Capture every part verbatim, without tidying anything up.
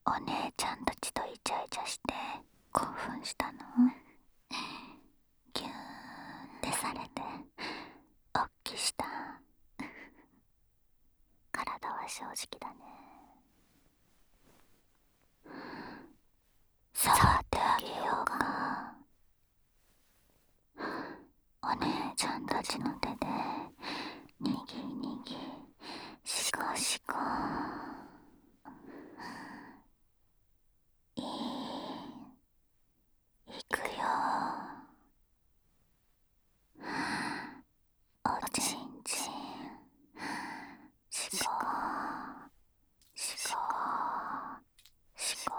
お姉ちゃんたちとイチャイチャして興奮したの？ギューンってされておっきした体は正直だね。触ってあげようか。お姉ちゃんたちの手でにぎにぎしこしこ。いい、いくよ。おちんちんしこしこしこ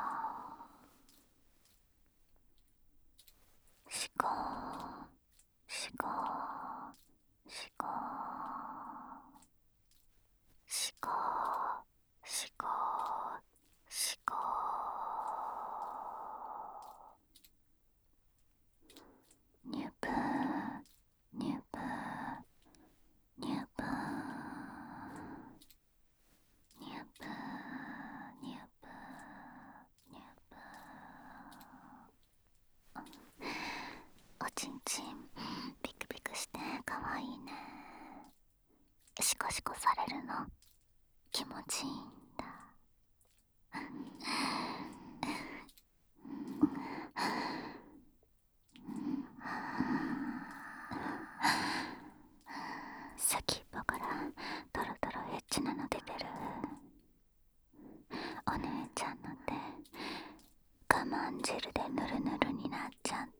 しこしこしこしこしこしこ。ニュプニュプニュプニュプニュプニュプ。おちんちんピクピクしてかわいいね。シコシコされるの気持ちいいんだ。先っぽからトロトロエッチなの出てる。お姉ちゃんの手我慢汁でヌルヌルになっちゃった。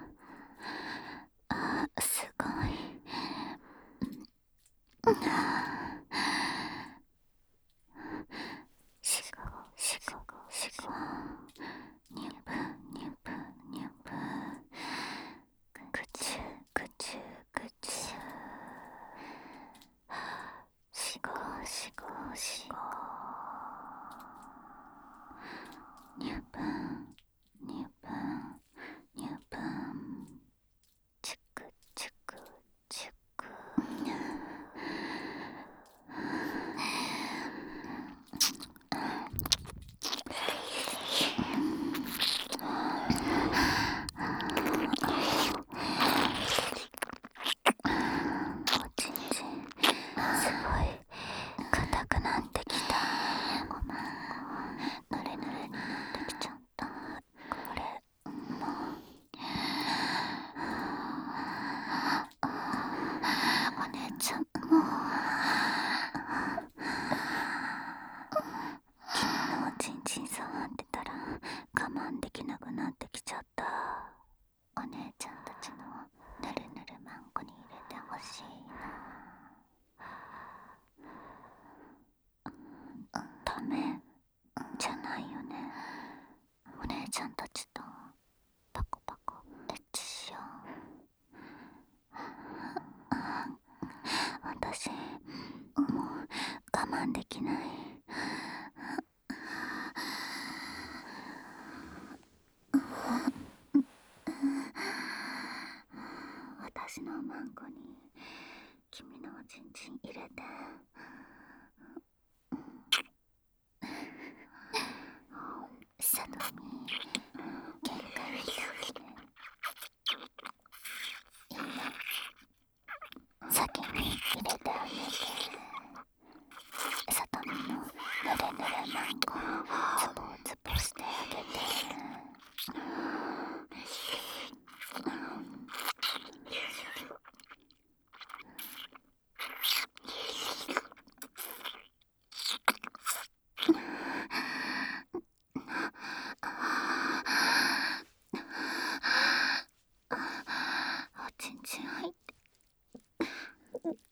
あ、すごい。しこしこしこニュプニュプニュプぐちゅぐちゅぐちゅしこしこしこニュプンニュプンニュプンチュクチュクチュク。おちんちんすごい硬くなってきた。ごめん、ぬれぬれになってきちゃった。これもうお姉ちゃんも君のおちんちん触ってたら我慢できなくなってきちゃった。お姉ちゃんたちのぬるぬるマンコに入れてほしいな。ダメじゃないよね。お姉ちゃんたちとパコパコエッチしよう。私もう我慢できない。私のマンコに君のおちんちん入れて。サドミ限界ですね。いいよ、先に入れてあげて。サドミのぬれぬれマンコをズボズボしてあげて。おちんちん入って。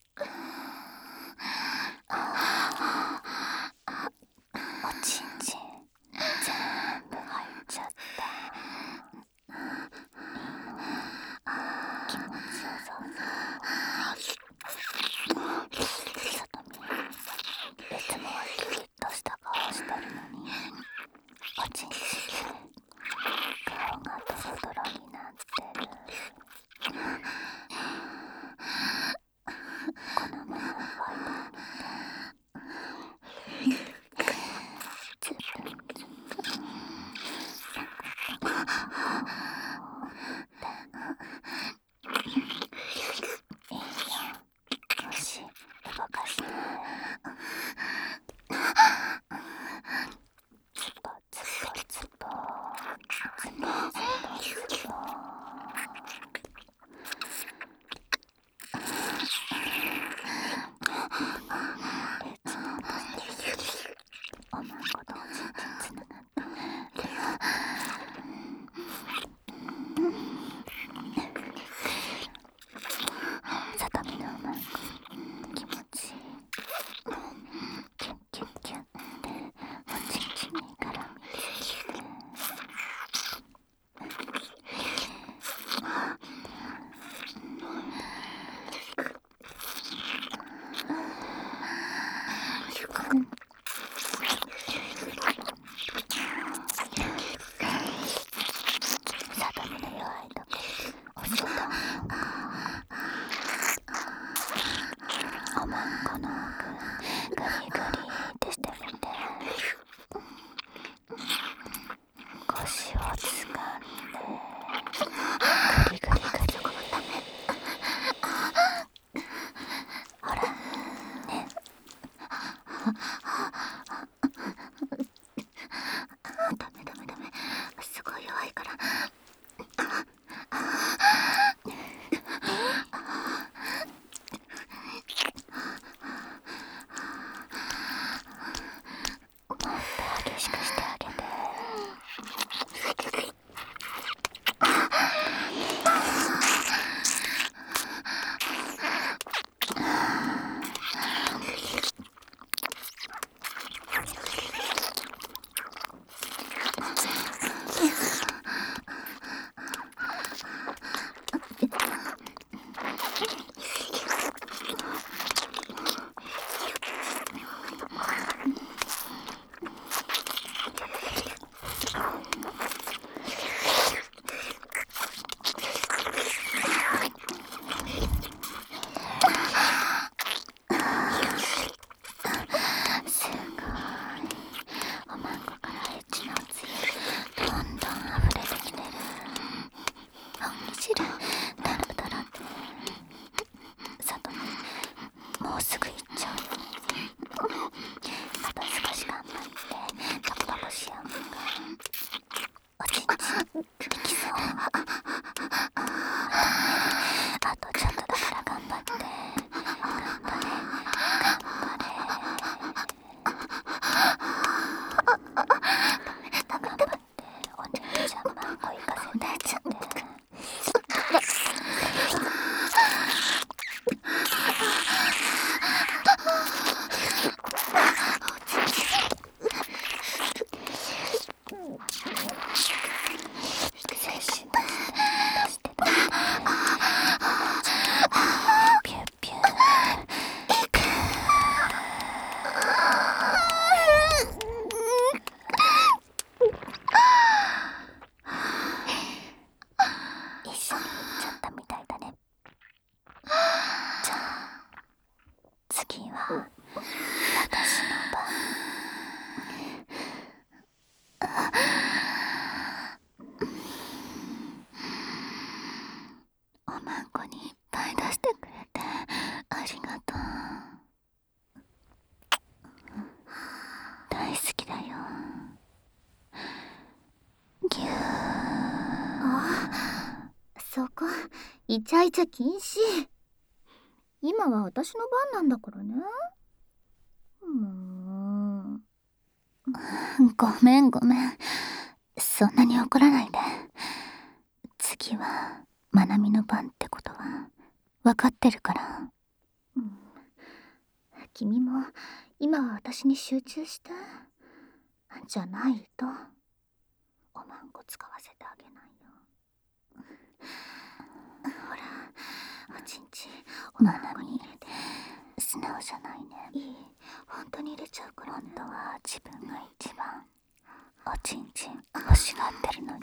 おちんちんできそう。あとちょっとだから頑張って。頑張れ、頑張れ。頑張って、お姉ちゃんマンゴー行かせてあげて。 そこイチャイチャ禁止。今は私の番なんだからね。もうごめんごめん、そんなに怒らないで。次はまなみの番ってことは分かってるから、 うん、君も今は私に集中して。じゃないとおまんこ使わせてあげないよ。ほら、おちんちんおまんこに入れて。 素直じゃないね。 いい、本当に入れちゃうからね。 本当は自分が一番おちんちん欲しがってるのに。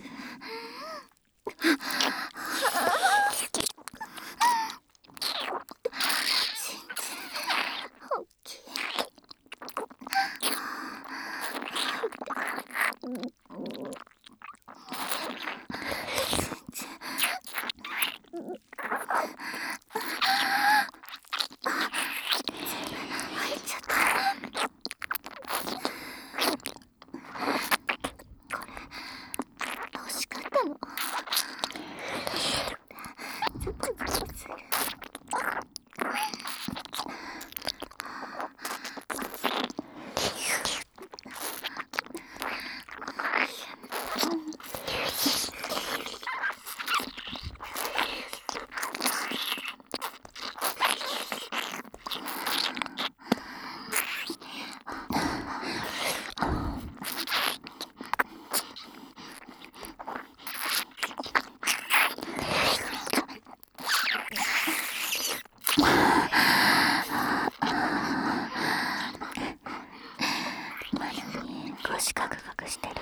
腰カクカクしてる。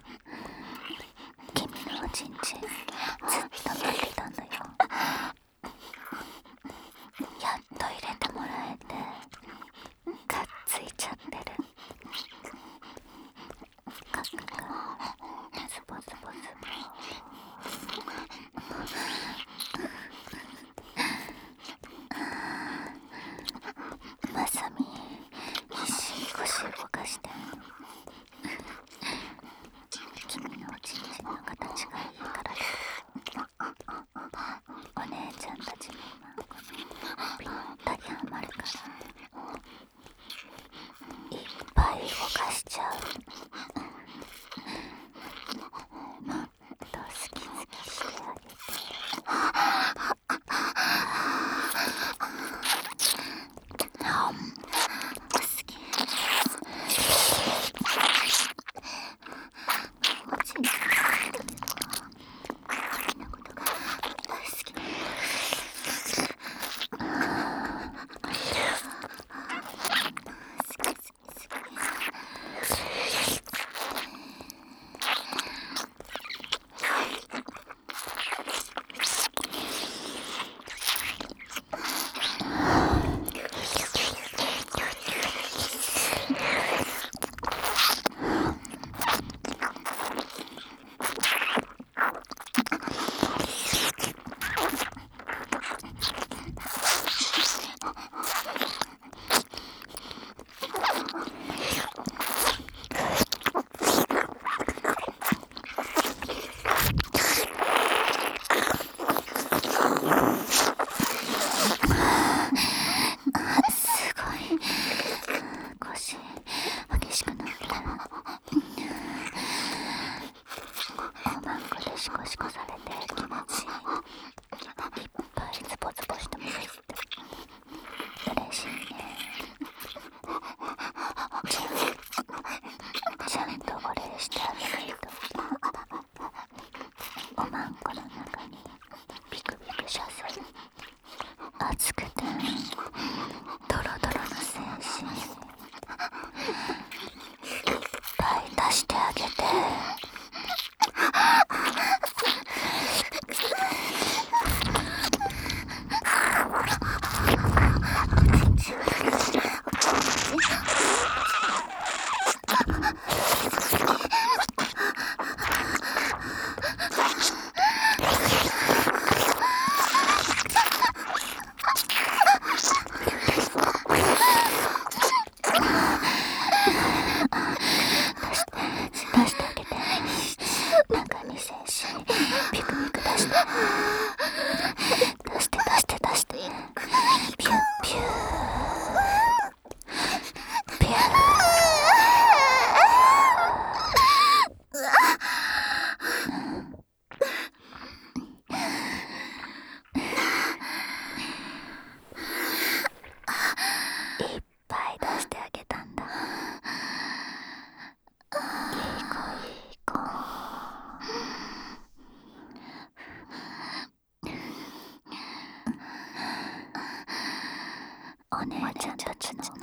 君のおちんちんずっと待ってたんだよ。やっと入れてもらえてがっついちゃってる。カクカクズボズボズボ。まさみ必死に腰動かして。君のおちんちんの形がいいから姉ちゃんたちの